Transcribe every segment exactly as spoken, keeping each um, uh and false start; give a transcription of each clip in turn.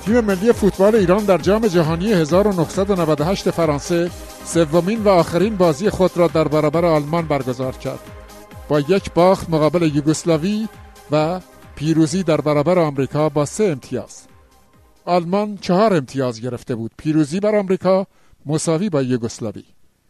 تیم ملی فوتبال ایران در جام جهانی هزار و نهصد و نود و هشت فرانسه سومین و آخرین بازی خود را در برابر آلمان برگزار کرد. با یک باخت مقابل یوگسلاوی و پیروزی در برابر آمریکا با سه امتیاز. آلمان چهار امتیاز گرفته بود. پیروزی بر آمریکا مساوی با یوگسلاوی.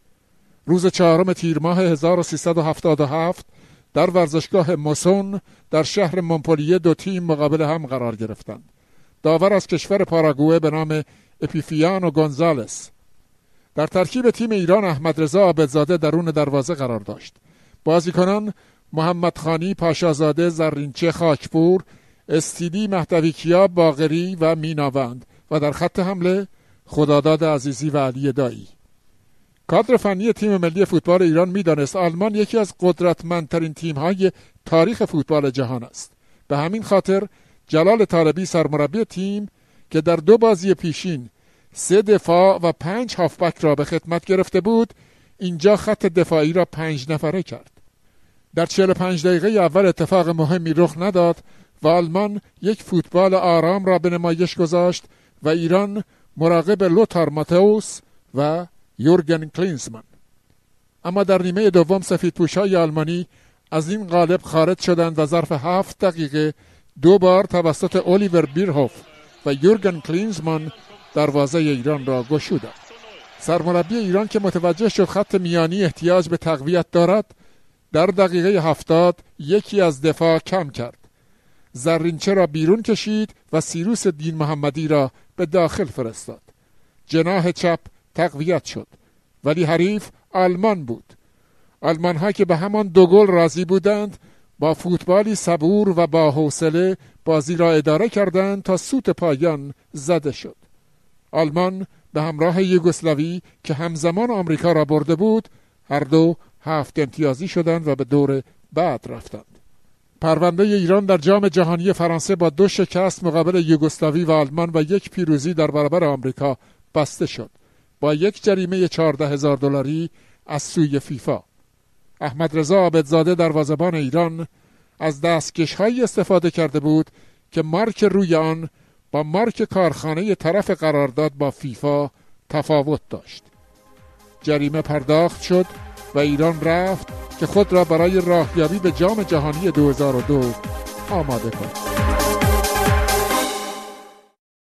روز چهارم تیر ماه هزار و سیصد و هفتاد و هفت در ورزشگاه موسون در شهر مونپلیه دو تیم مقابل هم قرار گرفتند. داور از کشور پاراگوئه به نام اپیفیانو گونزالس. در ترکیب تیم ایران احمد رضا عابدزاده درون دروازه قرار داشت. بازیکنان محمد خانی پاشازاده، زرینچه خاکپور، استیلی مهدویکیا، باقری و میناوند و در خط حمله خداداد عزیزی و علی دایی. کادر فنی تیم ملی فوتبال ایران می‌دانست آلمان یکی از قدرتمندترین تیم‌های تاریخ فوتبال جهان است. به همین خاطر جلال طالبی سرمربی تیم که در دو بازی پیشین سه دفاع و پنج هافبک را به خدمت گرفته بود، اینجا خط دفاعی را پنج نفره کرد. در چهل و پنج دقیقه اول اتفاق مهمی رخ نداد و آلمان یک فوتبال آرام را به نمایش گذاشت و ایران مراقب لوتار ماتئوس و یورگن کلینزمن. اما در نیمه دوم سفیدپوش‌های آلمانی از این قالب خارج شدند و ظرف هفت دقیقه دو بار توسط الیور بیرهوف و یورگن کلینزمن دروازه ایران را گشودند. سرمربی ایران که متوجه شد خط میانی احتیاج به تقویت دارد، در دقیقه هفتاد یکی از دفاع کم کرد. زرینچه را بیرون کشید و سیروس دین محمدی را به داخل فرستاد. جناح چپ تقویت شد، ولی حریف آلمان بود. آلمان ها که به همان دو گل راضی بودند با فوتبالی صبور و با حوصله بازی را اداره کردند تا سوت پایان زده شد. آلمان به همراه یوگسلاوی که همزمان آمریکا را برده بود هر دو هفت امتیازی شدند و به دور بعد رفتند. پرونده ایران در جام جهانی فرانسه با دو شکست مقابل یوگسلاوی و آلمان و یک پیروزی در برابر آمریکا بسته شد با یک جریمه چهارده هزار دلاری از سوی فیفا. احمد رضا عابدزاده دروازه‌بان ایران از دستکش‌هایی استفاده کرده بود که مارک روی آن با مارک کارخانه طرف قرارداد با فیفا تفاوت داشت. جریمه پرداخت شد و ایران رفت که خود را برای راهیابی به جام جهانی دو هزار و دو آماده کند.